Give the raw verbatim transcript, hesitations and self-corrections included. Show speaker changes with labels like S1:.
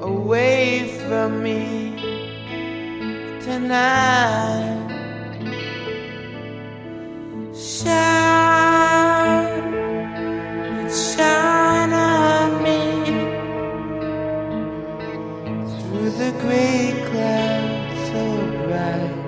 S1: away from me tonight. Shine, shine on me through the gray clouds so bright.